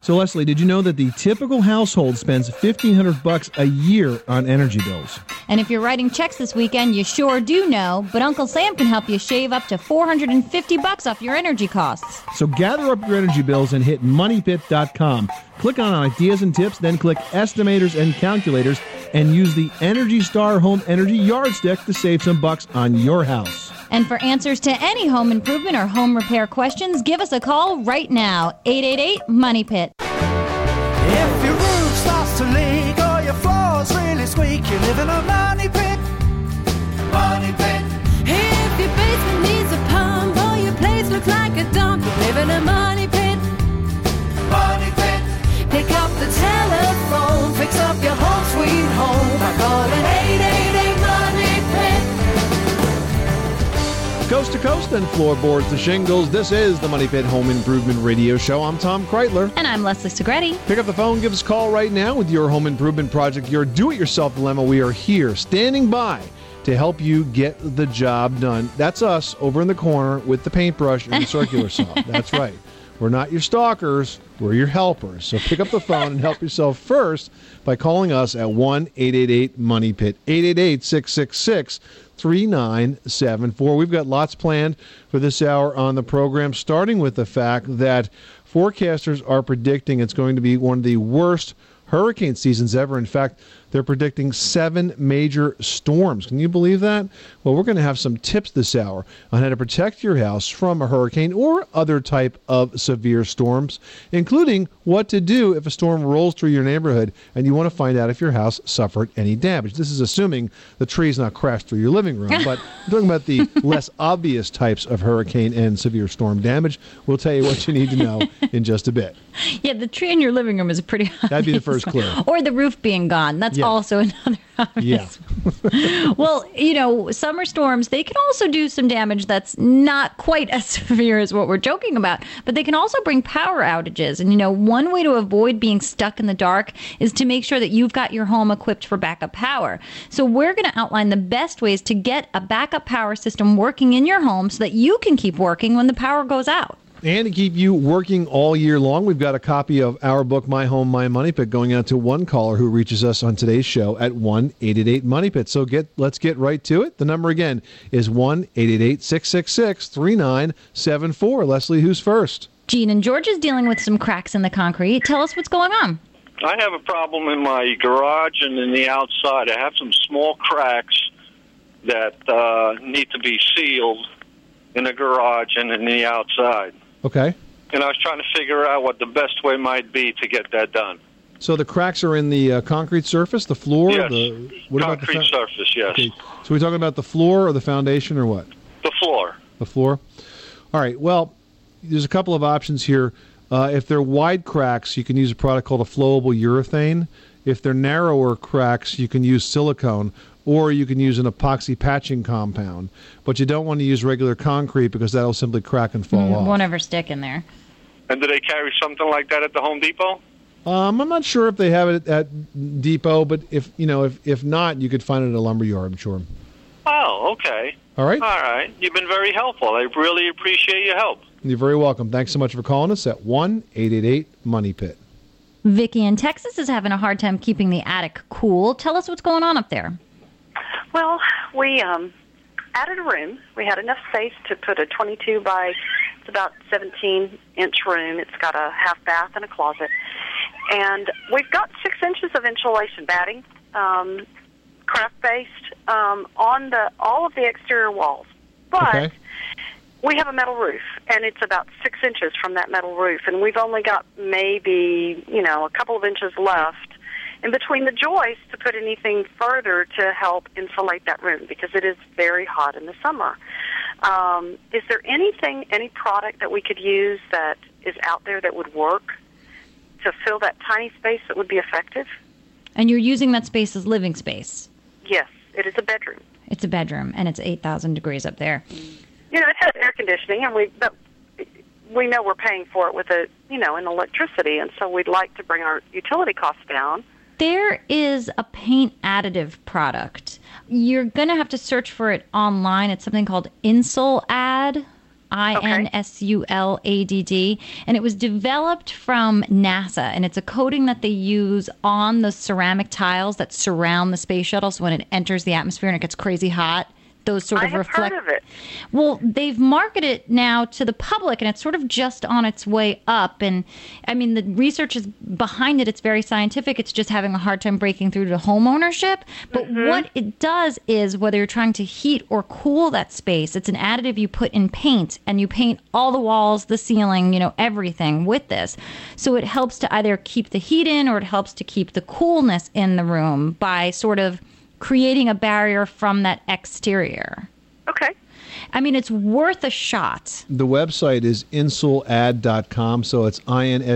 So, Leslie, did you know that the typical household spends $1,500 a year on energy bills? And if you're writing checks this weekend, you sure do know, but Uncle Sam can help you shave up to $450 off your energy costs. So gather up your energy bills and hit MoneyPit.com. Click on Ideas and Tips, then click Estimators and Calculators, and use the Energy Star Home Energy Yardstick to save some bucks on your house. And for answers to any home improvement or home repair questions, give us a call right now, 888-MONEY-PIT. If your roof starts to leak or your floor's really squeak, you live in a money pit. Money pit. If your basement needs a pump or your place looks like a dump, you live in a money pit. Money pit. Pick up the telephone, fix up your home sweet home by calling 888-MONEY-PIT. Coast to coast and floorboards to shingles, this is the Money Pit Home Improvement Radio Show. I'm Tom Kreitler. And I'm Leslie Segretti. Pick up the phone, give us a call right now with your home improvement project, your do-it-yourself dilemma. We are here, standing by to help you get the job done. That's us over in the corner with the paintbrush and the circular saw. That's right. We're not your stalkers. We're your helpers. So pick up the phone and help yourself first by calling us at 1-888-MONEY-PIT, 888-666-3974. We've got lots planned for this hour on the program, starting with the fact that forecasters are predicting it's going to be one of the worst hurricane seasons ever. In fact, they're predicting 7 major storms. Can you believe that? Well, we're going to have some tips this hour on how to protect your house from a hurricane or other type of severe storms, including what to do if a storm rolls through your neighborhood and you want to find out if your house suffered any damage. This is assuming the tree's not crashed through your living room, but I'm talking about the less obvious types of hurricane and severe storm damage. We'll tell you what you need to know in just a bit. Yeah, the tree in your living room is pretty obvious. That'd be the first clue. Or the roof being gone. That's also another obvious. Yeah. Well, summer storms, they can also do some damage that's not quite as severe as what we're joking about, but they can also bring power outages. And, one way to avoid being stuck in the dark is to make sure that you've got your home equipped for backup power. So we're going to outline the best ways to get a backup power system working in your home so that you can keep working when the power goes out. And to keep you working all year long, we've got a copy of our book, My Home, My Money Pit, going out to one caller who reaches us on today's show at 1-888-MONEY-PIT. So let's get right to it. The number again is 1-888-666-3974. Leslie, who's first? Gene and George is dealing with some cracks in the concrete. Tell us what's going on. I have a problem in my garage and in the outside. I have some small cracks that need to be sealed in the garage and in the outside. Okay. And I was trying to figure out what the best way might be to get that done. So the cracks are in the concrete surface, the floor? Yes. What concrete about surface, yes. Okay. So we're talking about the floor or the foundation or what? The floor. The floor? All right. Well, there's a couple of options here. If they're wide cracks, you can use a product called a flowable urethane. If they're narrower cracks, you can use silicone, or you can use an epoxy patching compound. But you don't want to use regular concrete because that'll simply crack and fall off. Won't ever stick in there. And do they carry something like that at the Home Depot? I'm not sure if they have it at Depot, but if not, you could find it at a lumber yard, I'm sure. Oh, okay. All right. All right. You've been very helpful. I really appreciate your help. You're very welcome. Thanks so much for calling us at 1-888-MONEY-PIT. Vicky in Texas is having a hard time keeping the attic cool. Tell us what's going on up there. Well, we added a room. We had enough space to put a 22 by, it's about 17-inch room. It's got a half bath and a closet. And we've got 6 inches of insulation batting, craft-based, on all of the exterior walls. But we have a metal roof, and it's about 6 inches from that metal roof. And we've only got maybe, a couple of inches left in between the joists to put anything further to help insulate that room because it is very hot in the summer. Is there any product that we could use that is out there that would work to fill that tiny space that would be effective? And you're using that space as living space? Yes, it is a bedroom. It's a bedroom, and it's 8,000 degrees up there. It has air conditioning, and we know we're paying for it with in electricity, and so we'd like to bring our utility costs down. There is a paint additive product. You're going to have to search for it online. It's something called Insul-Add, INSULADD, and it was developed from NASA, and it's a coating that they use on the ceramic tiles that surround the space shuttle, so when it enters the atmosphere and it gets crazy hot, those sort of reflect. Heard of it. Well, they've marketed it now to the public, and it's sort of just on its way up. And I mean, the research is behind it. It's very scientific. It's just having a hard time breaking through to home ownership. But what it does is, whether you're trying to heat or cool that space, it's an additive you put in paint, and you paint all the walls, the ceiling, everything with this. So it helps to either keep the heat in, or it helps to keep the coolness in the room by sort of creating a barrier from that exterior. Okay. I mean, it's worth a shot. The website is insulad.com, so it's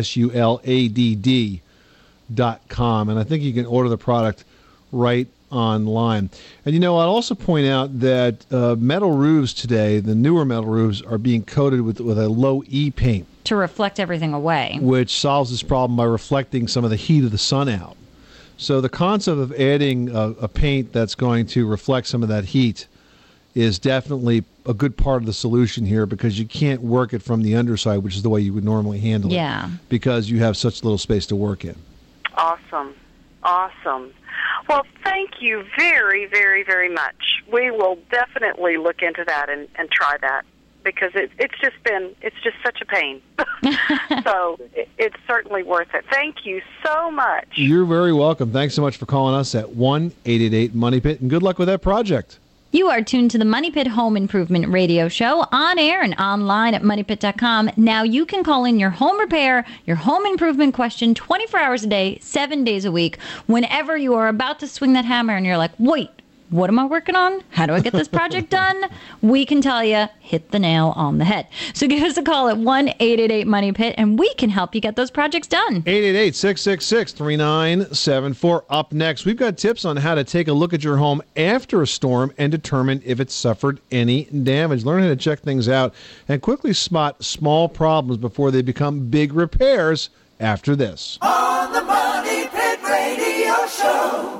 INSULADD.com, and I think you can order the product right online. And I'd also point out that metal roofs today, the newer metal roofs, are being coated with a low E paint. To reflect everything away. Which solves this problem by reflecting some of the heat of the sun out. So the concept of adding a paint that's going to reflect some of that heat is definitely a good part of the solution here, because you can't work it from the underside, which is the way you would normally handle it, because you have such little space to work in. Awesome. Well, thank you very, very, very much. We will definitely look into that and try that, because it's just such a pain. So it's certainly worth it. Thank you so much. You're very welcome. Thanks so much for calling us at 1-888-MONEY-PIT, and good luck with that project. You are tuned to the Money Pit Home Improvement Radio Show, on air and online at MoneyPit.com. Now you can call in your home repair, your home improvement question 24 hours a day, 7 days a week, whenever you are about to swing that hammer and you're like, wait, what am I working on? How do I get this project done? We can tell you, hit the nail on the head. So give us a call at 1-888-MONEY-PIT, and we can help you get those projects done. 888-666-3974. Up next, we've got tips on how to take a look at your home after a storm and determine if it suffered any damage. Learn how to check things out and quickly spot small problems before they become big repairs after this. On the Money Pit Radio Show.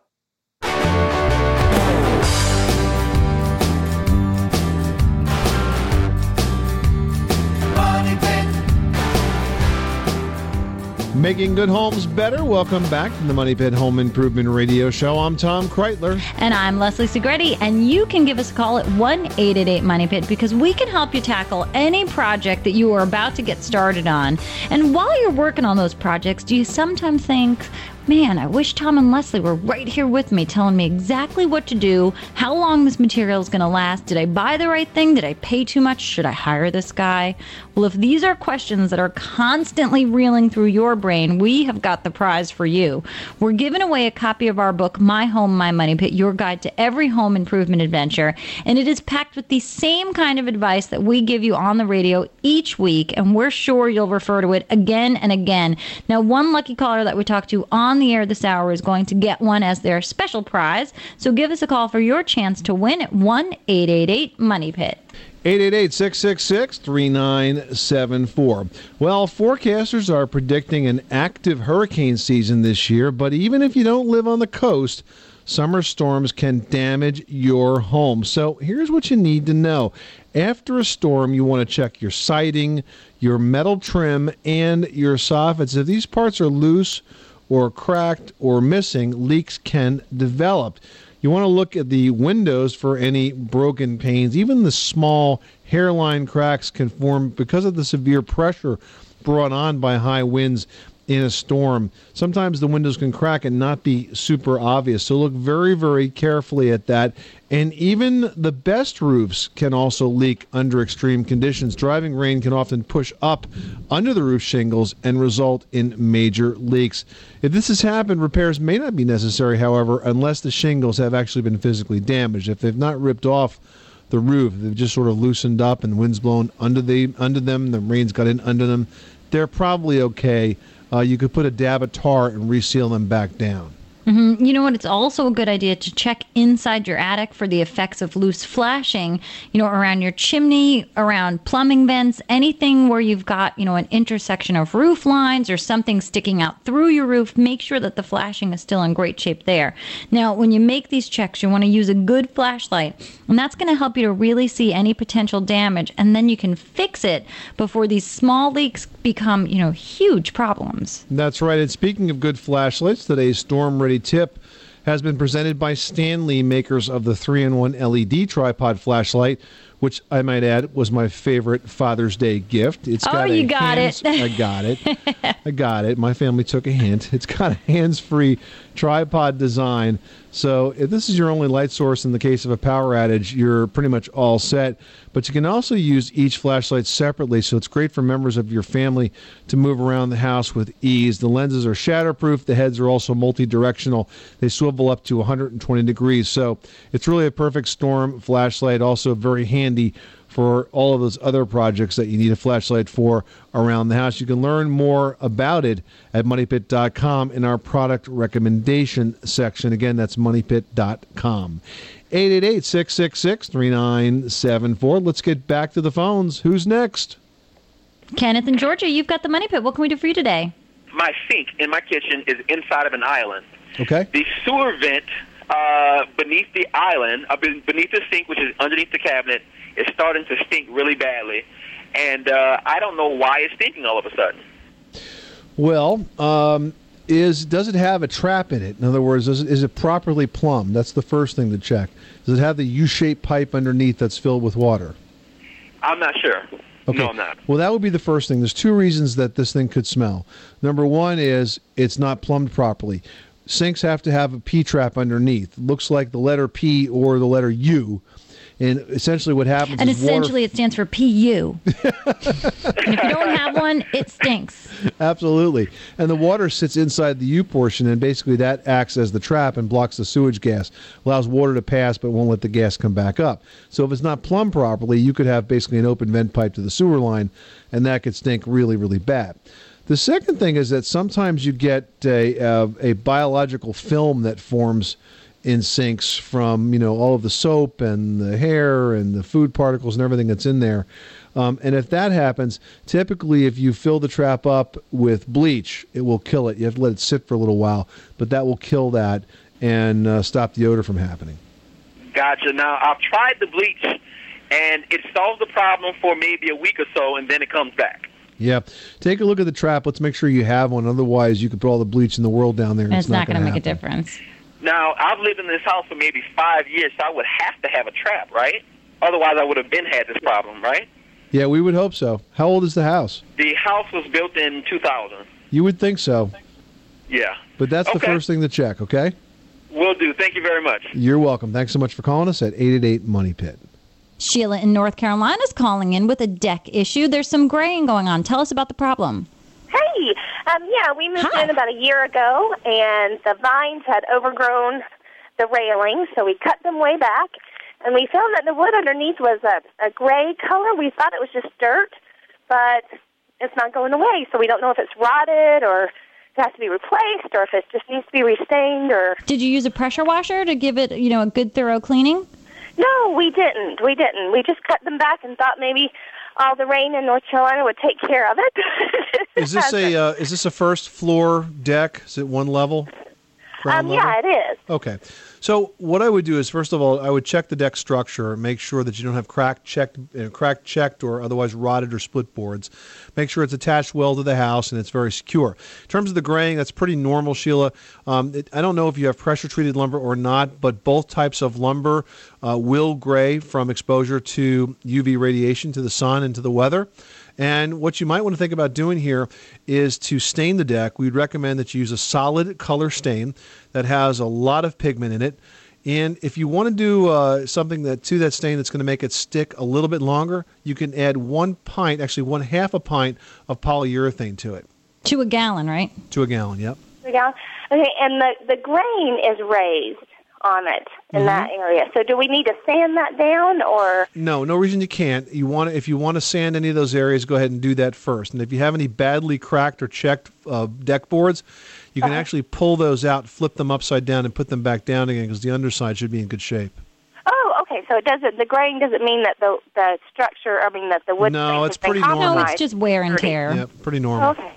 Making good homes better. Welcome back to the Money Pit Home Improvement Radio Show. I'm Tom Kreitler. And I'm Leslie Segretti. And you can give us a call at 1-888-MONEY-PIT, because we can help you tackle any project that you are about to get started on. And while you're working on those projects, do you sometimes think, man, I wish Tom and Leslie were right here with me, telling me exactly what to do, how long this material is going to last, did I buy the right thing, did I pay too much, should I hire this guy? Well, if these are questions that are constantly reeling through your brain, we have got the prize for you. We're giving away a copy of our book, My Home, My Money Pit, your guide to every home improvement adventure, and it is packed with the same kind of advice that we give you on the radio each week, and we're sure you'll refer to it again and again. Now, one lucky caller that we talked to on the air this hour is going to get one as their special prize. So give us a call for your chance to win at 1-888-MONEY-PIT. 888-666-3974. Well, forecasters are predicting an active hurricane season this year, but even if you don't live on the coast, summer storms can damage your home. So here's what you need to know. After a storm, you want to check your siding, your metal trim, and your soffits. If these parts are loose or cracked or missing, leaks can develop. You want to look at the windows for any broken panes. Even the small hairline cracks can form because of the severe pressure brought on by high winds in a storm. Sometimes the windows can crack and not be super obvious, so look very, very carefully at that. And even the best roofs can also leak under extreme conditions. Driving rain can often push up under the roof shingles and result in major leaks. If this has happened, repairs may not be necessary, however, unless the shingles have actually been physically damaged. If they've not ripped off the roof, they've just sort of loosened up and the wind's blown under them, the rain's got in under them, they're probably okay. You could put a dab of tar and reseal them back down. Mm-hmm. You know what? It's also a good idea to check inside your attic for the effects of loose flashing, around your chimney, around plumbing vents, anything where you've got, an intersection of roof lines or something sticking out through your roof. Make sure that the flashing is still in great shape there. Now, when you make these checks, you want to use a good flashlight, and that's going to help you to really see any potential damage, and then you can fix it before these small leaks become, huge problems. That's right. And speaking of good flashlights, today's Storm Ready tip has been presented by Stanley, makers of the 3-in-1 LED tripod flashlight, which I might add was my favorite Father's Day gift. It's got you got it. I got it. My family took a hint. It's got a hands-free tripod design. So if this is your only light source in the case of a power outage, you're pretty much all set. But you can also use each flashlight separately, so it's great for members of your family to move around the house with ease. The lenses are shatterproof. The heads are also multi-directional. They swivel up to 120 degrees. So it's really a perfect storm flashlight, also very handy for all of those other projects that you need a flashlight for around the house. You can learn more about it at MoneyPit.com in our product recommendation section. Again, that's MoneyPit.com. 888-666-3974. Let's get back to the phones. Who's next? Kenneth in Georgia, you've got the Money Pit. What can we do for you today? My sink in my kitchen is inside of an island. Okay. The sewer vent beneath the island, beneath the sink, which is underneath the cabinet, is starting to stink really badly. And I don't know why it's stinking all of a sudden. Well, does it have a trap in it? In other words, is it properly plumbed? That's the first thing to check. Does it have the U-shaped pipe underneath that's filled with water? I'm not sure. Okay. No, I'm not. Well, that would be the first thing. There's two reasons that this thing could smell. Number one is it's not plumbed properly. Sinks have to have a P-trap underneath. It looks like the letter P or the letter U. And essentially what happens and is essentially it stands for PU. And if you don't have one, it stinks. Absolutely. And the water sits inside the U portion, and basically that acts as the trap and blocks the sewage gas, allows water to pass but won't let the gas come back up. So if it's not plumbed properly, you could have basically an open vent pipe to the sewer line, and that could stink really, really bad. The second thing is that sometimes you get a biological film that forms in sinks from, all of the soap and the hair and the food particles and everything that's in there. And if that happens, typically if you fill the trap up with bleach, it will kill it. You have to let it sit for a little while, but that will kill that and stop the odor from happening. Gotcha. Now, I've tried the bleach, and it solves the problem for maybe a week or so, and then it comes back. Yeah. Take a look at the trap. Let's make sure you have one. Otherwise, you could put all the bleach in the world down there. And it's not going to make a happen. difference. Now, I've lived in this house for maybe 5 years, so I would have to have a trap, right? Otherwise, I would have had this problem, right? Yeah, we would hope so. How old is the house? The house was built in 2000. You would think so. Yeah. But that's the first thing to check, okay? Will do. Thank you very much. You're welcome. Thanks so much for calling us at 888-MONEY-PIT. Sheila in North Carolina is calling in with a deck issue. There's some graying going on. Tell us about the problem. Hey, we moved in about a year ago, and the vines had overgrown the railings, so we cut them way back, and we found that the wood underneath was a gray color. We thought it was just dirt, but it's not going away, so we don't know if it's rotted or it has to be replaced or if it just needs to be restained. Or did you use a pressure washer to give it, a good thorough cleaning? No, we didn't. We didn't. We just cut them back and thought maybe all the rain in North Carolina would take care of it. Is this a first floor deck? Is it one level? Yeah, it is. Okay. So what I would do is, first of all, I would check the deck structure, make sure that you don't have crack checked or otherwise rotted or split boards. Make sure it's attached well to the house and it's very secure. In terms of the graying, that's pretty normal, Sheila. I don't know if you have pressure-treated lumber or not, but both types of lumber will gray from exposure to UV radiation, to the sun, and to the weather. And what you might want to think about doing here is to stain the deck. We'd recommend that you use a solid color stain that has a lot of pigment in it. And if you want to do something to that stain that's going to make it stick a little bit longer, you can add 1 pint, actually 1/2 a pint of polyurethane to it. To a gallon, right? To a gallon, yep. To a gallon? Okay, and the grain is raised on it in that area. So do we need to sand that down, or? No reason you can't. If you want to sand any of those areas, go ahead and do that first. And if you have any badly cracked or checked deck boards, you can actually pull those out, flip them upside down, and put them back down again because the underside should be in good shape. Oh, okay. So the grain doesn't mean that the structure, that the wood. No, it's pretty No, normal. it's just wear and tear. Yeah, pretty normal. Okay.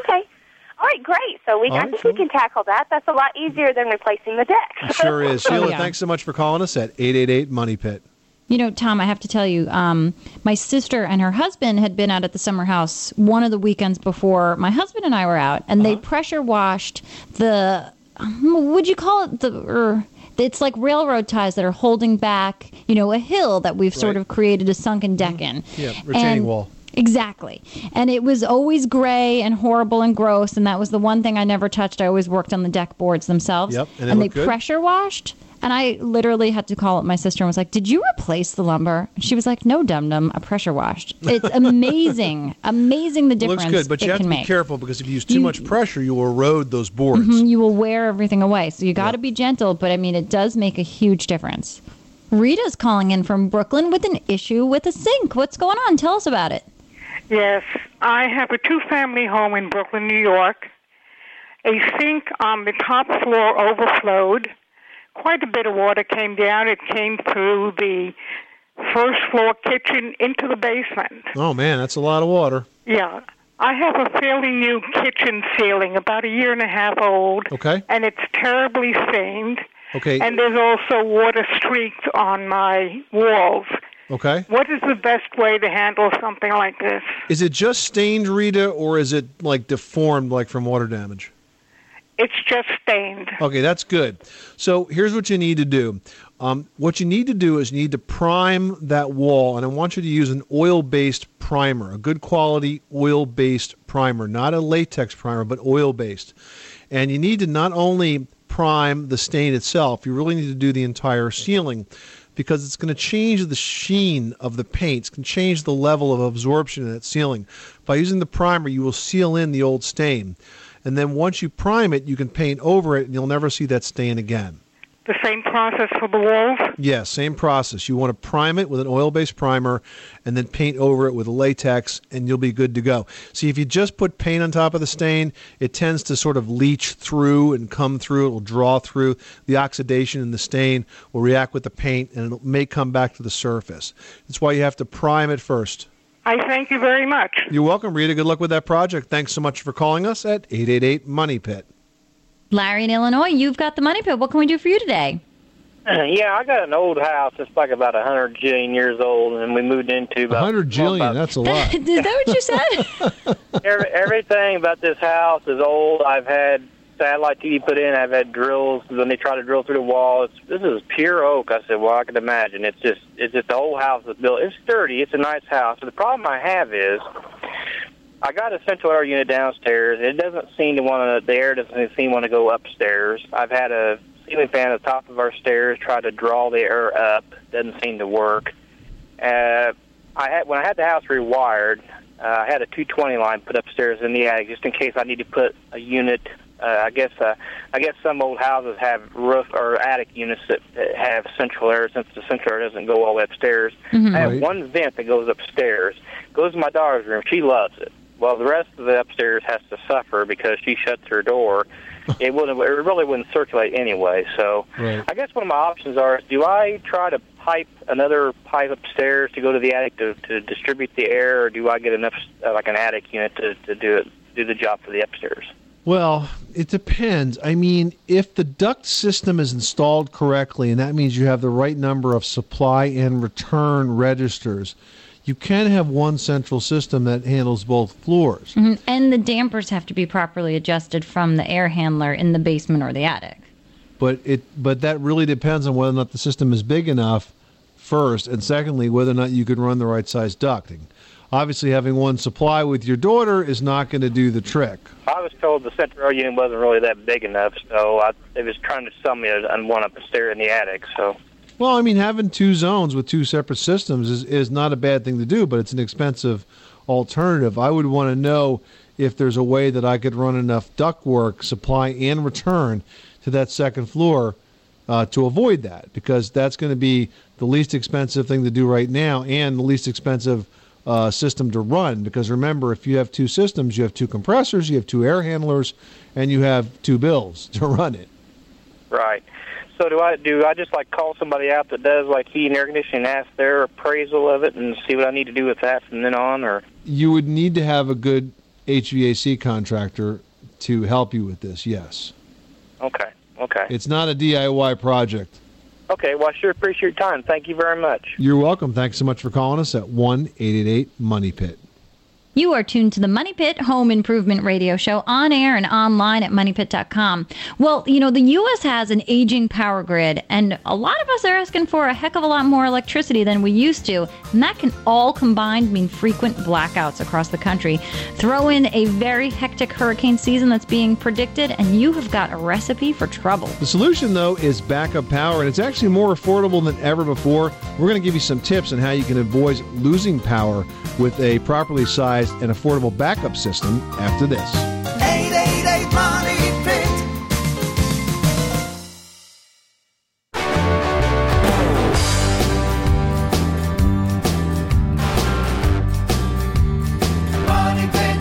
All right, great. So I think we can tackle that. That's a lot easier than replacing the deck. It sure is. Sheila, yeah. Thanks so much for calling us at 888-MONEY-PIT. You know, Tom, I have to tell you, my sister and her husband had been out at the summer house one of the weekends before my husband and I were out, and they pressure washed the, would you call it it's like railroad ties that are holding back, a hill that we've sort of created a sunken deck in. Yeah, retaining wall. Exactly. And it was always gray and horrible and gross, and that was the one thing I never touched. I always worked on the deck boards themselves. Yep, and they good. pressure washed. And I literally had to call up my sister and was like, "Did you replace the lumber?" And she was like, "No, dum-dum, I pressure washed." It's amazing. Amazing the difference Looks good, but you have to be careful because if you use too much pressure, you will erode those boards. You will wear everything away. So you got to be gentle, but it does make a huge difference. Rita's calling in from Brooklyn with an issue with a sink. What's going on? Tell us about it. Yes, I have a two-family home in Brooklyn, New York. A sink on the top floor overflowed. Quite a bit of water came down. It came through the first floor kitchen into the basement. Oh, man, that's a lot of water. Yeah. I have a fairly new kitchen ceiling, about a year and a half old. Okay. And it's terribly stained. Okay. And there's also water streaks on my walls. Okay. What is the best way to handle something like this? Is it just stained, Rita, or is it like deformed, like from water damage? It's just stained. Okay, that's good. So here's what you need to do. What you need to do is you need to prime that wall, and I want you to use an oil-based primer, a good quality oil-based primer, not a latex primer, but oil-based. And you need to not only prime the stain itself, you really need to do the entire ceiling, because it's going to change the sheen of the paint. It's going to change the level of absorption in that ceiling. By using the primer, you will seal in the old stain. And then once you prime it, you can paint over it, and you'll never see that stain again. The same process for the walls? Yes, same process. You want to prime it with an oil-based primer and then paint over it with a latex, and you'll be good to go. See, if you just put paint on top of the stain, it tends to sort of leach through and come through. It will draw through. The oxidation in the stain will react with the paint, and it may come back to the surface. That's why you have to prime it first. I thank you very much. You're welcome, Rita. Good luck with that project. Thanks so much for calling us at 888-MONEY-PIT. Larry in Illinois, you've got the Money Pit. What can we do for you today? Yeah, I got an old house. It's like about 100 jillion years old, and we moved into about 100 jillion. That's a lot. Is that what you said? Everything about this house is old. I've had satellite TV put in. I've had drills when they try to drill through the wall. This is pure oak. I said, well, I can imagine. It's just the whole house is built. It's sturdy. It's a nice house. But the problem I have is I got a central air unit downstairs. It doesn't seem to want to. The air doesn't seem to want to go upstairs. I've had a ceiling fan at the top of our stairs try to draw the air up. Doesn't seem to work. When I had the house rewired, I had a 220 line put upstairs in the attic just in case I need to put a unit. I guess some old houses have roof or attic units that have central air, since the central air doesn't go all the way upstairs. I have one vent that goes upstairs. Goes to my daughter's room. She loves it. Well, the rest of the upstairs has to suffer because she shuts her door. It really wouldn't circulate anyway. So I guess one of my options are: do I try to pipe another pipe upstairs to go to the attic to distribute the air, or do I get enough like an attic unit to do the job for the upstairs? Well, it depends. I mean, if the duct system is installed correctly, and that means you have the right number of supply and return registers, you can have one central system that handles both floors. Mm-hmm. And the dampers have to be properly adjusted from the air handler in the basement or the attic. But that really depends on whether or not the system is big enough, first, and secondly, whether or not you can run the right size ducting. Obviously, having one supply with your daughter is not going to do the trick. I was told the central air unit wasn't really that big enough, so they was trying to sell me on one upstairs in the attic. So, well, I mean, having two zones with two separate systems is not a bad thing to do, but it's an expensive alternative. I would want to know if there's a way that I could run enough ductwork, supply and return, to that second floor to avoid that, because that's going to be the least expensive thing to do right now and the least expensive system to run. Because remember, if you have two systems, you have two compressors, you have two air handlers, and you have two bills to run it. Right. So do I just like call somebody out that does like heat and air conditioning and ask their appraisal of it and see what I need to do with that from then on? Or you would need to have a good HVAC contractor to help you with this, yes. Okay. It's not a DIY project. Okay, well, I sure appreciate your time. Thank you very much. You're welcome. Thanks so much for calling us at 1-888-MONEY-PIT. You are tuned to the Money Pit Home Improvement Radio Show on air and online at MoneyPit.com. Well, the U.S. has an aging power grid, and a lot of us are asking for a heck of a lot more electricity than we used to, and that can all combined mean frequent blackouts across the country. Throw in a very hectic hurricane season that's being predicted, and you have got a recipe for trouble. The solution, though, is backup power, and it's actually more affordable than ever before. We're going to give you some tips on how you can avoid losing power with a properly sized and affordable backup system after this. 888 Money Pit. Money Pit.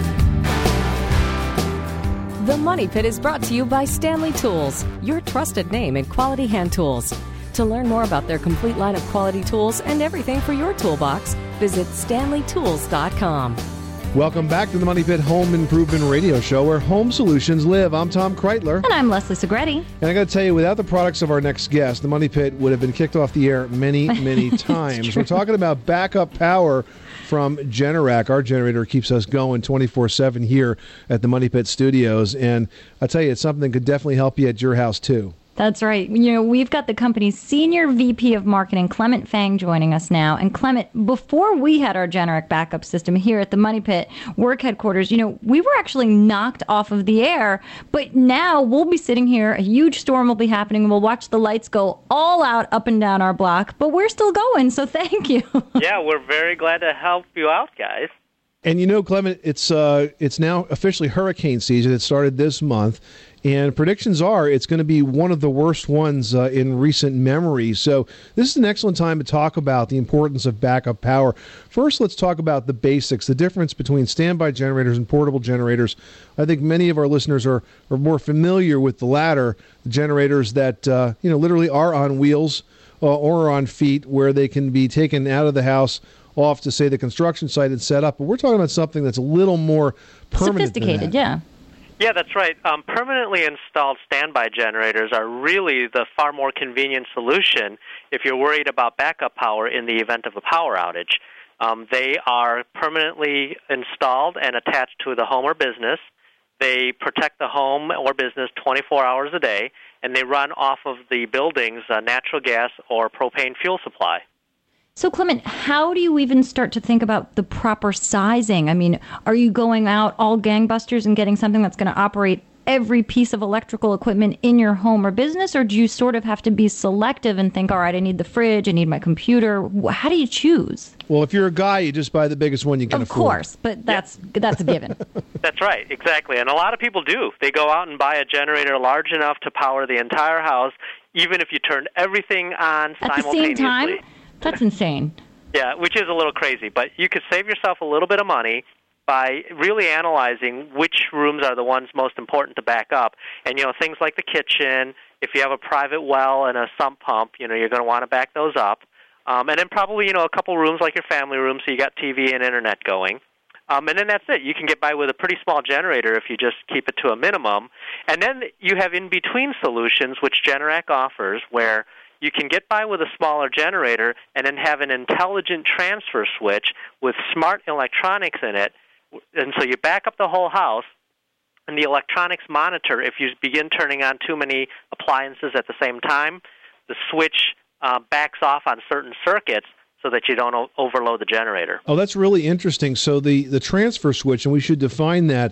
The Money Pit is brought to you by Stanley Tools, your trusted name in quality hand tools. To learn more about their complete line of quality tools and everything for your toolbox, visit StanleyTools.com. Welcome back to the Money Pit Home Improvement Radio Show, where home solutions live. I'm Tom Kreitler. And I'm Leslie Segretti. And I got to tell you, without the products of our next guest, the Money Pit would have been kicked off the air many, many times. We're talking about backup power from Generac. Our generator keeps us going 24/7 here at the Money Pit Studios. And I tell you, it's something that could definitely help you at your house, too. That's right. We've got the company's senior VP of marketing, Clement Fang, joining us now. And Clement, before we had our Generac backup system here at the Money Pit work headquarters, we were actually knocked off of the air. But now we'll be sitting here, a huge storm will be happening, we'll watch the lights go all out up and down our block, but we're still going, so thank you. Yeah, we're very glad to help you out, guys. And Clement, it's now officially hurricane season. It started this month. And predictions are it's going to be one of the worst ones in recent memory. So this is an excellent time to talk about the importance of backup power. First, let's talk about the basics, the difference between standby generators and portable generators. I think many of our listeners are more familiar with the latter, the generators that literally are on wheels or on feet, where they can be taken out of the house off to, say, the construction site and set up. But we're talking about something that's a little more permanent. Sophisticated, yeah. Yeah, that's right. Permanently installed standby generators are really the far more convenient solution if you're worried about backup power in the event of a power outage. They are permanently installed and attached to the home or business. They protect the home or business 24 hours a day, and they run off of the building's natural gas or propane fuel supply. So, Clement, how do you even start to think about the proper sizing? I mean, are you going out all gangbusters and getting something that's going to operate every piece of electrical equipment in your home or business, or do you sort of have to be selective and think, all right, I need the fridge, I need my computer? How do you choose? Well, if you're a guy, you just buy the biggest one you can afford. Of course, but that's a given. That's right, exactly. And a lot of people do. They go out and buy a generator large enough to power the entire house, even if you turn everything on simultaneously. At the same time? That's insane. Yeah, which is a little crazy, but you could save yourself a little bit of money by really analyzing which rooms are the ones most important to back up. And, things like the kitchen, if you have a private well and a sump pump, you're going to want to back those up. And then probably, a couple rooms like your family room, so you got TV and internet going. And then that's it. You can get by with a pretty small generator if you just keep it to a minimum. And then you have in-between solutions, which Generac offers, where you can get by with a smaller generator and then have an intelligent transfer switch with smart electronics in it. And so you back up the whole house, and the electronics monitor if you begin turning on too many appliances at the same time. The switch backs off on certain circuits so that you don't overload the generator. Oh, that's really interesting. So the transfer switch, and we should define that,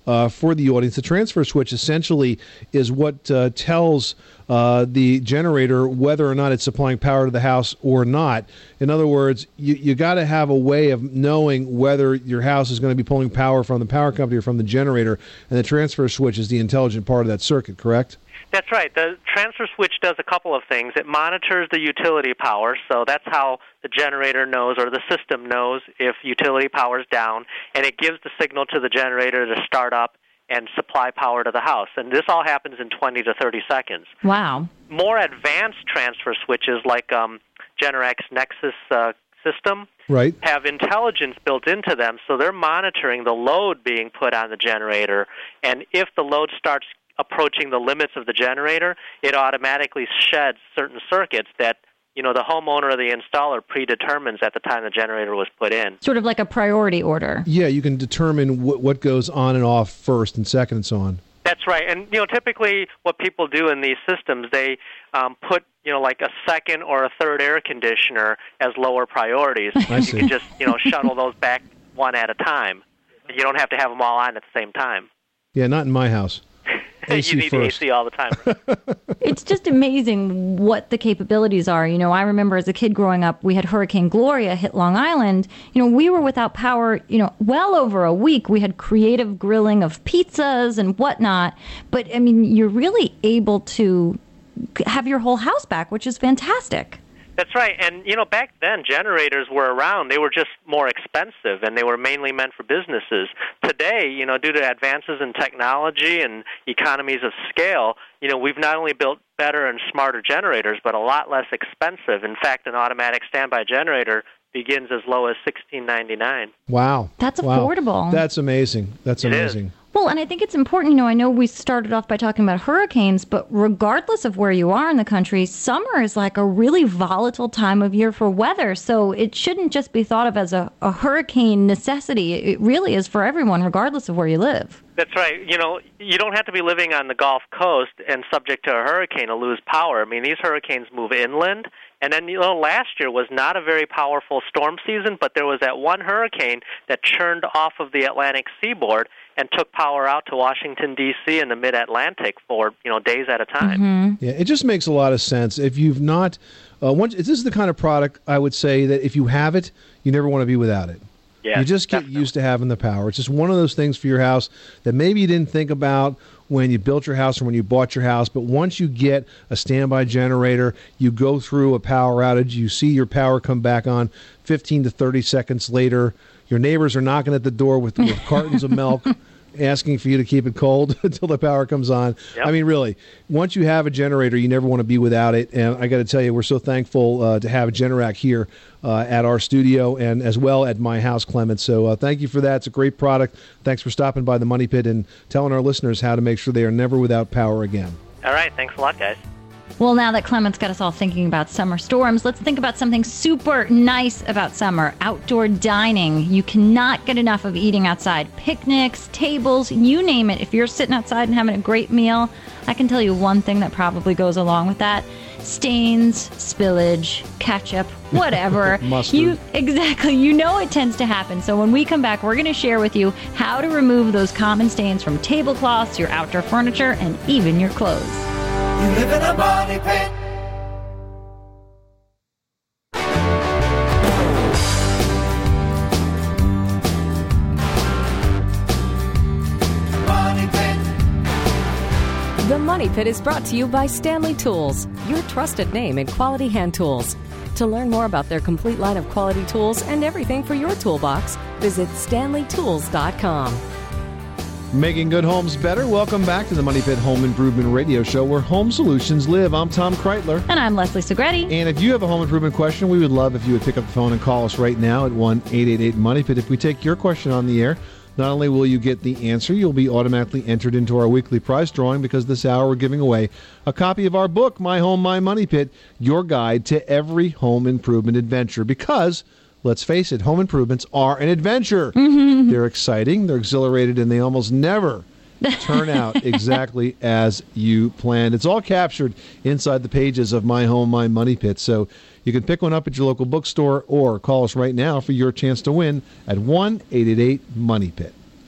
for the audience. The transfer switch essentially is what tells the generator whether or not it's supplying power to the house or not. In other words, you got to have a way of knowing whether your house is going to be pulling power from the power company or from the generator, and the transfer switch is the intelligent part of that circuit, correct? That's right. The transfer switch does a couple of things. It monitors the utility power, so that's how the generator knows or the system knows if utility power is down, and it gives the signal to the generator to start up and supply power to the house. And this all happens in 20 to 30 seconds. Wow. More advanced transfer switches like Generac Nexus system have intelligence built into them, so they're monitoring the load being put on the generator, and if the load starts approaching the limits of the generator, it automatically sheds certain circuits that the homeowner or the installer predetermines at the time the generator was put in. Sort of like a priority order. Yeah, you can determine what goes on and off first and second and so on. That's right. And, typically what people do in these systems, they put, like a second or a third air conditioner as lower priorities. I see. You can just, shuttle those back one at a time. You don't have to have them all on at the same time. Yeah, not in my house. AC you need first. AC all the time. It's just amazing what the capabilities are. I remember as a kid growing up, we had Hurricane Gloria hit Long Island. We were without power, well over a week. We had creative grilling of pizzas and whatnot. But, you're really able to have your whole house back, which is fantastic. That's right. And, back then, generators were around. They were just more expensive, and they were mainly meant for businesses. Today, due to advances in technology and economies of scale, we've not only built better and smarter generators, but a lot less expensive. In fact, an automatic standby generator begins as low as $16.99. Wow. That's affordable. That's amazing. That's amazing. Well, and I think it's important, I know we started off by talking about hurricanes, but regardless of where you are in the country, summer is like a really volatile time of year for weather. So it shouldn't just be thought of as a hurricane necessity. It really is for everyone, regardless of where you live. That's right. You don't have to be living on the Gulf Coast and subject to a hurricane to lose power. These hurricanes move inland. And then, last year was not a very powerful storm season, but there was that one hurricane that churned off of the Atlantic seaboard and took power out to Washington, D.C. and the mid-Atlantic for, days at a time. Mm-hmm. Yeah, it just makes a lot of sense. If you've not, this is the kind of product I would say that if you have it, you never want to be without it. Yeah, you just get used to having the power. It's just one of those things for your house that maybe you didn't think about when you built your house or when you bought your house, but once you get a standby generator, you go through a power outage, you see your power come back on 15 to 30 seconds later. Your neighbors are knocking at the door with cartons of milk, asking for you to keep it cold until the power comes on. Yep. Really, once you have a generator, you never want to be without it. And I got to tell you, we're so thankful to have Generac here at our studio and as well at my house, Clement. So thank you for that. It's a great product. Thanks for stopping by the Money Pit and telling our listeners how to make sure they are never without power again. All right. Thanks a lot, guys. Well, now that Clement's got us all thinking about summer storms, let's think about something super nice about summer: outdoor dining. You cannot get enough of eating outside. Picnics, tables, you name it. If you're sitting outside and having a great meal, I can tell you one thing that probably goes along with that: stains, spillage, ketchup, whatever. Mustard. Exactly. It tends to happen. So when we come back, we're going to share with you how to remove those common stains from tablecloths, your outdoor furniture, and even your clothes. You live in a money pit. Money Pit. The Money Pit is brought to you by Stanley Tools, your trusted name in quality hand tools. To learn more about their complete line of quality tools and everything for your toolbox, visit StanleyTools.com. Making good homes better. Welcome back to the Money Pit Home Improvement Radio Show, where home solutions live. I'm Tom Kreitler. And I'm Leslie Segretti. And if you have a home improvement question, we would love if you would pick up the phone and call us right now at 1-888-MONEY-PIT. If we take your question on the air, not only will you get the answer, you'll be automatically entered into our weekly prize drawing, because this hour we're giving away a copy of our book, My Home, My Money Pit, your guide to every home improvement adventure. Because, let's face it, home improvements are an adventure. Mm-hmm. They're exciting, they're exhilarated, and they almost never turn out exactly as you planned. It's all captured inside the pages of My Home, My Money Pit. So you can pick one up at your local bookstore or call us right now for your chance to win at 1-888-MONEY-PIT.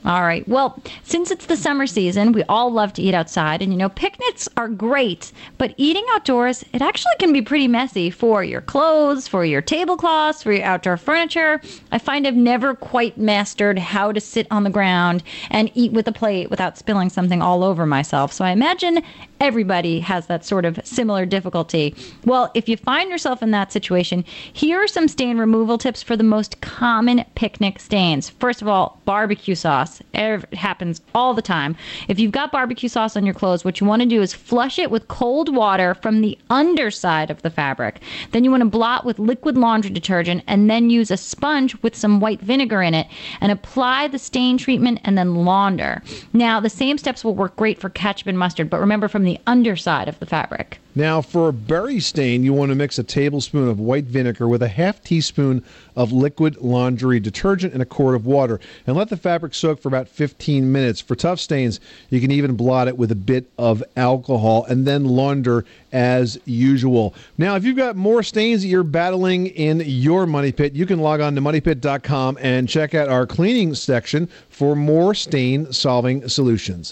All right. Well, since it's the summer season, we all love to eat outside. And, picnics are great. But eating outdoors, it actually can be pretty messy for your clothes, for your tablecloths, for your outdoor furniture. I find I've never quite mastered how to sit on the ground and eat with a plate without spilling something all over myself. So I imagine everybody has that sort of similar difficulty. Well, if you find yourself in that situation, here are some stain removal tips for the most common picnic stains. First of all, barbecue sauce. It happens all the time. If you've got barbecue sauce on your clothes, what you want to do is flush it with cold water from the underside of the fabric. Then you want to blot with liquid laundry detergent and then use a sponge with some white vinegar in it and apply the stain treatment and then launder. Now, the same steps will work great for ketchup and mustard, but remember, from the underside of the fabric. Now, for a berry stain, you want to mix a tablespoon of white vinegar with a half teaspoon of liquid laundry detergent and a quart of water, and let the fabric soak for about 15 minutes. For tough stains, you can even blot it with a bit of alcohol and then launder as usual. Now, if you've got more stains that you're battling in your Money Pit, you can log on to moneypit.com and check out our cleaning section for more stain-solving solutions.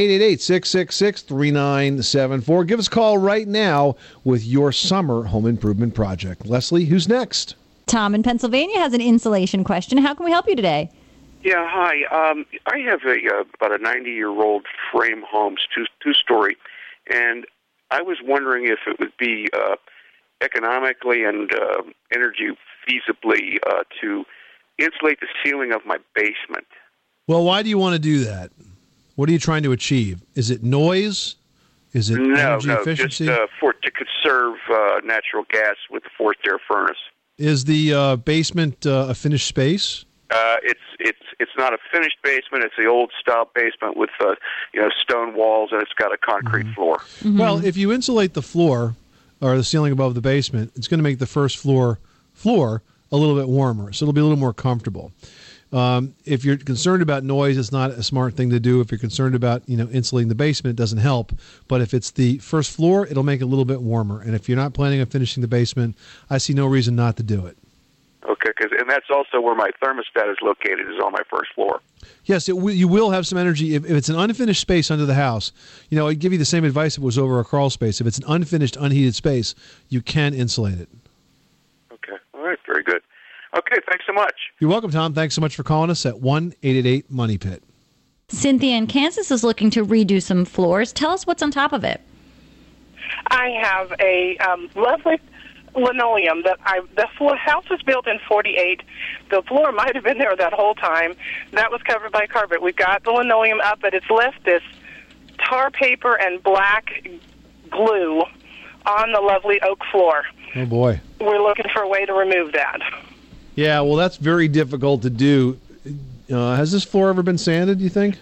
888-666-3974. Give us a call right now with your summer home improvement project. Leslie, who's next? Tom in Pennsylvania has an insulation question. How can we help you today? Yeah, hi. I have about a 90-year-old frame home, two-story, and I was wondering if it would be economically and energy feasibly to insulate the ceiling of my basement. Well, why do you want to do that? What are you trying to achieve? Is it noise? Is it energy efficiency? Just to conserve natural gas with the forced air furnace. Is the basement a finished space? It's not a finished basement. It's the old style basement with stone walls, and it's got a concrete floor. Mm-hmm. Well, if you insulate the floor or the ceiling above the basement, it's going to make the first floor a little bit warmer, so it'll be a little more comfortable. If you're concerned about noise, it's not a smart thing to do. If you're concerned about insulating the basement, it doesn't help. But if it's the first floor, it'll make it a little bit warmer. And if you're not planning on finishing the basement, I see no reason not to do it. Okay, and that's also where my thermostat is located, is on my first floor. Yes, you will have some energy. If it's an unfinished space under the house, I'd give you the same advice if it was over a crawl space. If it's an unfinished, unheated space, you can insulate it. Okay, all right, very good. Okay, thanks so much. You're welcome, Tom. Thanks so much for calling us at 1-888-MONEY-PIT. Cynthia in Kansas is looking to redo some floors. Tell us what's on top of it. I have a lovely linoleum the house was built in 48. The floor might have been there that whole time. That was covered by carpet. We've got the linoleum up, but it's left this tar paper and black glue on the lovely oak floor. Oh, boy. We're looking for a way to remove that. Yeah, well, that's very difficult to do. Has this floor ever been sanded, do you think?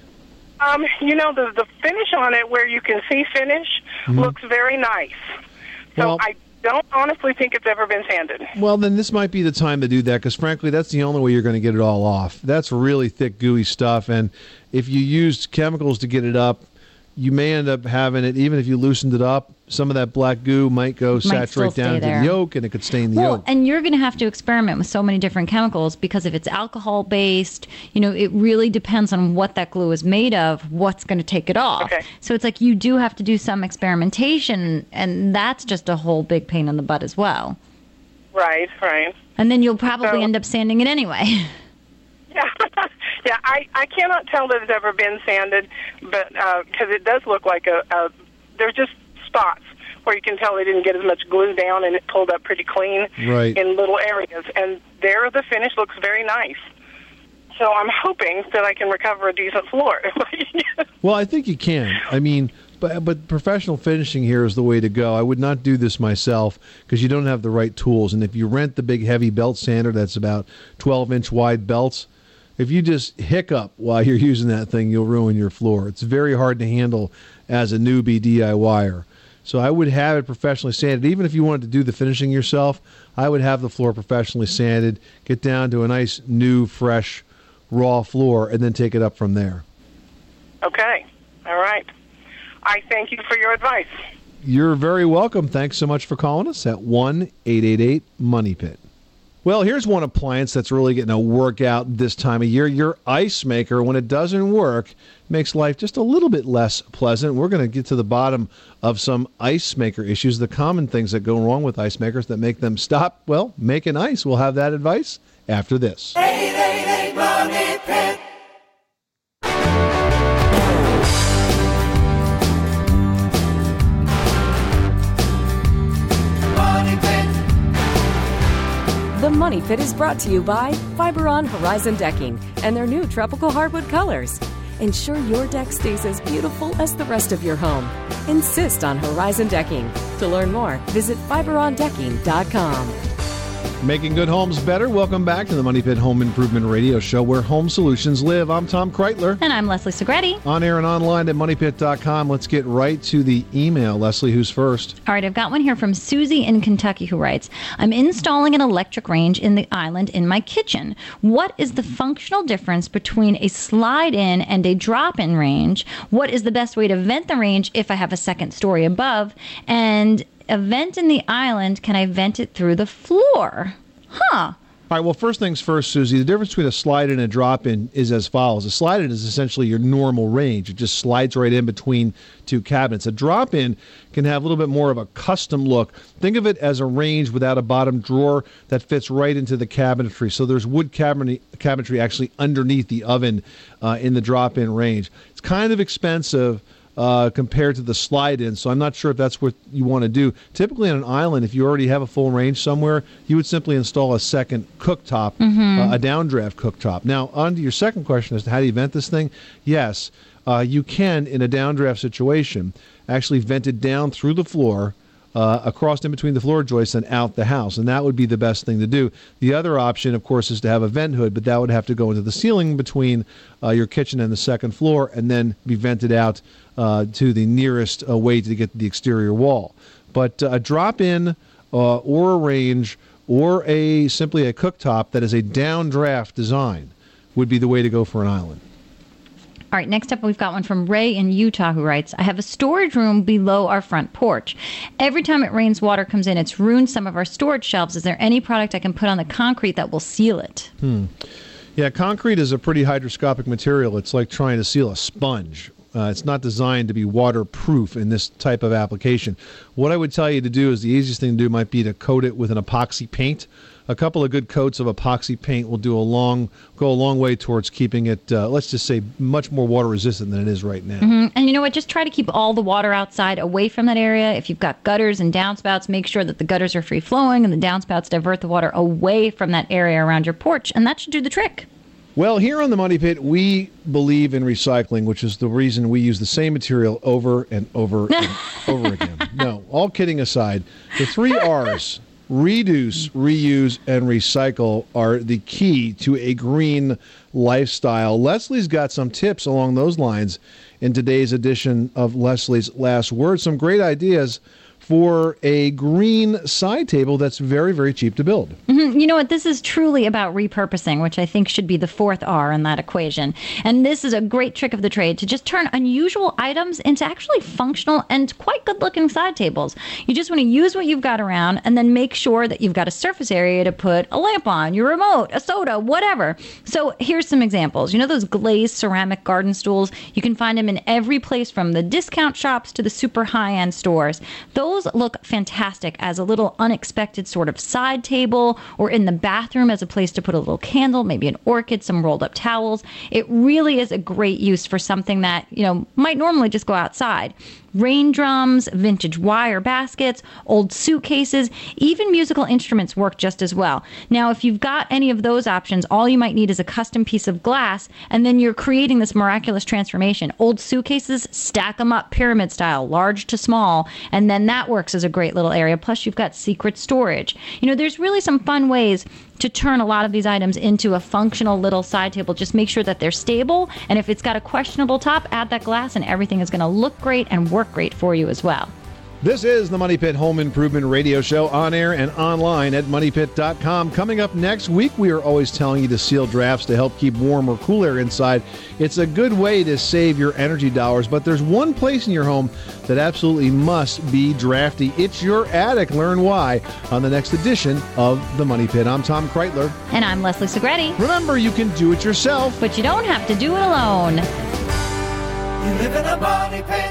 The finish on it, where you can see finish, looks very nice. So I don't honestly think it's ever been sanded. Well, then this might be the time to do that, because frankly, that's the only way you're going to get it all off. That's really thick, gooey stuff, and if you used chemicals to get it up, you may end up having it, even if you loosened it up, some of that black goo might saturate down to the yolk, and it could stain the yolk. And you're going to have to experiment with so many different chemicals, because if it's alcohol-based, it really depends on what that glue is made of, what's going to take it off. Okay. So it's like you do have to do some experimentation, and that's just a whole big pain in the butt as well. Right. And then you'll probably end up sanding it anyway. Yeah, I cannot tell that it's ever been sanded, but because it does look like there's just spots where you can tell they didn't get as much glue down, and it pulled up pretty clean in little areas. And there, the finish looks very nice. So I'm hoping that I can recover a decent floor. Well, I think you can. I mean, but professional finishing here is the way to go. I would not do this myself, because you don't have the right tools. And if you rent the big heavy belt sander that's about 12-inch wide belts, if you just hiccup while you're using that thing, you'll ruin your floor. It's very hard to handle as a newbie DIYer. So I would have it professionally sanded. Even if you wanted to do the finishing yourself, I would have the floor professionally sanded, get down to a nice, new, fresh, raw floor, and then take it up from there. Okay. All right. I thank you for your advice. You're very welcome. Thanks so much for calling us at 1-888-MONEY-PIT. Well, here's one appliance that's really getting a workout this time of year. Your ice maker, when it doesn't work, makes life just a little bit less pleasant. We're going to get to the bottom of some ice maker issues, the common things that go wrong with ice makers that make them stop, well, making ice. We'll have that advice after this. 888 Money Pit. The Money Pit is brought to you by Fiberon Horizon Decking and their new tropical hardwood colors. Ensure your deck stays as beautiful as the rest of your home. Insist on Horizon Decking. To learn more, visit FiberonDecking.com. Making good homes better. Welcome back to the Money Pit Home Improvement Radio Show, where home solutions live. I'm Tom Kreitler. And I'm Leslie Segretti. On air and online at MoneyPit.com. Let's get right to the email. Leslie, who's first? All right, I've got one here from Susie in Kentucky who writes, I'm installing an electric range in the island in my kitchen. What is the functional difference between a slide-in and a drop-in range? What is the best way to vent the range if I have a second story above? And a vent in the island, can I vent it through the floor? Huh. All right, well, first things first, Susie, the difference between a slide-in and a drop-in is as follows. A slide-in is essentially your normal range. It just slides right in between two cabinets. A drop-in can have a little bit more of a custom look. Think of it as a range without a bottom drawer that fits right into the cabinetry. So there's wood cabinetry actually underneath the oven in the drop-in range. It's kind of expensive compared to the slide-in, so I'm not sure if that's what you want to do. Typically on an island, if you already have a full range somewhere, you would simply install a second cooktop, a downdraft cooktop. Now, on to your second question as to how do you vent this thing? Yes, you can, in a downdraft situation, actually vent it down through the floor, across in between the floor joists and out the house, and that would be the best thing to do. The other option, of course, is to have a vent hood, but that would have to go into the ceiling between your kitchen and the second floor and then be vented out to the nearest way to get to the exterior wall. But a drop-in or a range or simply a cooktop that is a downdraft design would be the way to go for an island. All right, next up we've got one from Ray in Utah who writes, I have a storage room below our front porch. Every time it rains, water comes in. It's ruined some of our storage shelves. Is there any product I can put on the concrete that will seal it? Yeah, concrete is a pretty hydroscopic material. It's like trying to seal a sponge. It's not designed to be waterproof in this type of application. What I would tell you to do is the easiest thing to do might be to coat it with an epoxy paint. A couple of good coats of epoxy paint will go a long way towards keeping it, let's just say, much more water resistant than it is right now. And you know what? Just try to keep all the water outside away from that area. If you've got gutters and downspouts, make sure that the gutters are free flowing and the downspouts divert the water away from that area around your porch, and that should do the trick. Well, here on the Money Pit, we believe in recycling, which is the reason we use the same material over and over and over again. No, all kidding aside, the 3 R's, reduce, reuse, and recycle, are the key to a green lifestyle. Leslie's got some tips along those lines in today's edition of Leslie's Last Word. Some great ideas for a green side table that's very, very cheap to build. You know what? This is truly about repurposing, which I think should be the 4th R in that equation. And this is a great trick of the trade to just turn unusual items into actually functional and quite good-looking side tables. You just want to use what you've got around and then make sure that you've got a surface area to put a lamp on, your remote, a soda, whatever. So here's some examples. You know those glazed ceramic garden stools? You can find them in every place from the discount shops to the super high-end stores. Those look fantastic as a little unexpected sort of side table or in the bathroom as a place to put a little candle, maybe an orchid, some rolled up towels. It really is a great use for something that, you know, might normally just go outside. Rain drums, vintage wire baskets, old suitcases, even musical instruments work just as well. Now, if you've got any of those options, all you might need is a custom piece of glass, and then you're creating this miraculous transformation. Old suitcases, stack them up pyramid style, large to small, and then that works as a great little area. Plus, you've got secret storage. You know, there's really some fun ways to turn a lot of these items into a functional little side table. Just make sure that they're stable, and if it's got a questionable top, add that glass and everything is going to look great and work great for you as well. This is the Money Pit Home Improvement Radio Show, on air and online at MoneyPit.com. Coming up next week, we are always telling you to seal drafts to help keep warm or cool air inside. It's a good way to save your energy dollars, but there's one place in your home that absolutely must be drafty. It's your attic. Learn why on the next edition of the Money Pit. I'm Tom Kreitler. And I'm Leslie Segretti. Remember, you can do it yourself, but you don't have to do it alone. You live in a money pit.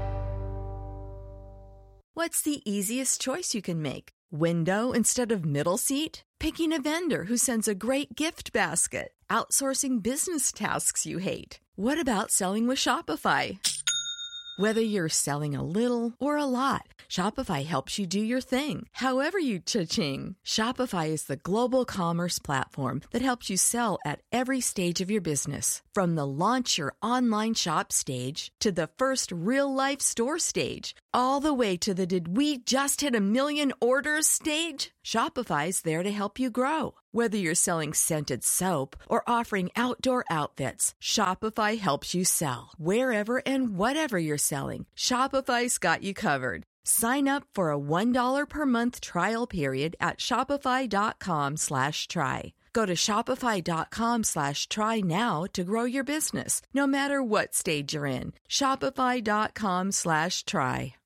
What's the easiest choice you can make? Window instead of middle seat? Picking a vendor who sends a great gift basket? Outsourcing business tasks you hate? What about selling with Shopify? Whether you're selling a little or a lot, Shopify helps you do your thing, however you cha-ching. Shopify is the global commerce platform that helps you sell at every stage of your business. From the launch your online shop stage to the first real-life store stage, all the way to the did we just hit 1 million orders stage. Shopify's there to help you grow. Whether you're selling scented soap or offering outdoor outfits, Shopify helps you sell. Wherever and whatever you're selling, Shopify's got you covered. Sign up for a $1 per month trial period at shopify.com/try. Go to shopify.com/try now to grow your business, no matter what stage you're in. Shopify.com/try.